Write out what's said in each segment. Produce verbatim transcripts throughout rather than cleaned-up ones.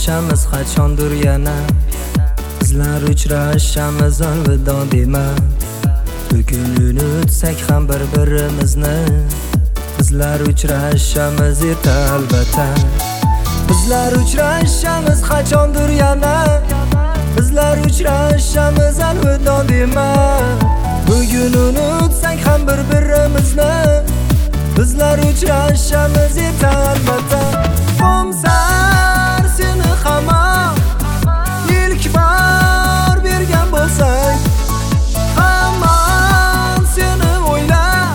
uchrashamiz qachondir yana. Bizlar uchrashamiz alvido dema. Bugun unutsak ham bir-birimizni. Bizlar uchrashamiz erta albatta. Bizlar uchrashamiz qachondir yana. Bizlar uchrashamiz alvido dema. Bugun unutsak ham bir-birimizni. Bizlar uchrashamiz erta albatta. Qo'msar seni hamon ilk bor bergan bo'lsak, hamon seni o'ylab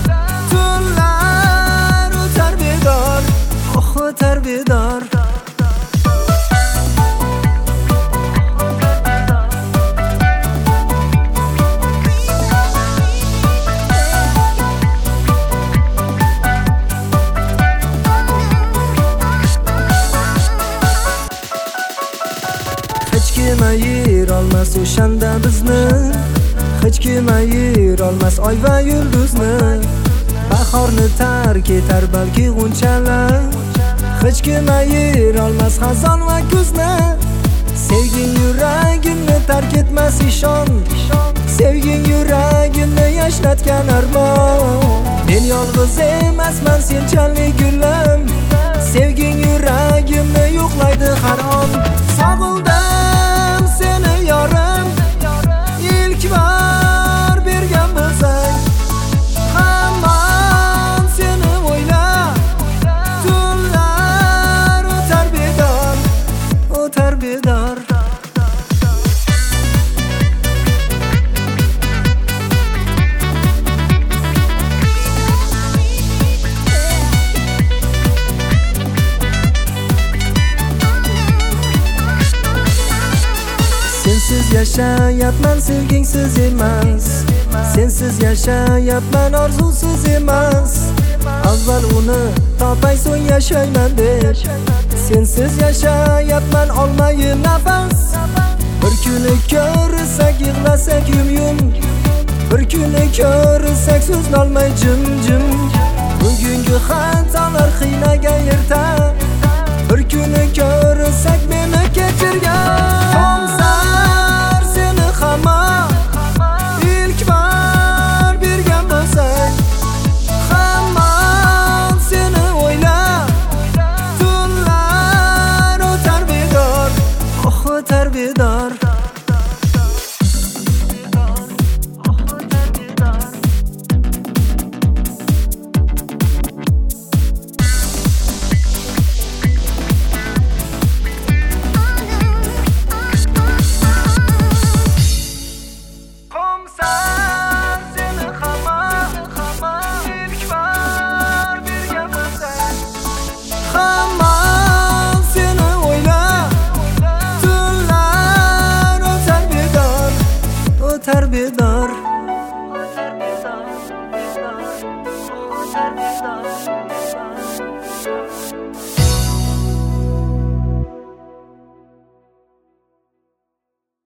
tunlar o'tar bedor, oh o'tar bedor. Hech kim ayir olmas o'shanda bizni, hech kim ayir olmas oy va yulduzni. Bahorni tark etar balki g'unchalar, hech kim ayir olmas xazon va kuzni. Sevging yuragimni tark etmas ishon, sevging yuragimni yashlatgan armon. Men yolg'iz emasman senchalik gulim, sevging yuragimni yo'qlaydi har on. Sog'ildim seni yorim, ilk bor bergan bo'lsak, hamon seni o'ylab tunlar o'tar bedor, o'tar bedor. Sensiz yashayapman sevgingsiz emas, sensiz yashayapman orzusiz emas. Avval uni topay so'ng yashayman deb, sensiz yashayapman olmayin nafas. Bir kuni ko'rsak yig'lasak yum-yum, bir kuni ko'rsak so'zlolmay jim-jim. Bugungi xatolar qiynagan yerda, bir kuni ko'rsak meni kechirgan. Qo'msar seni hamon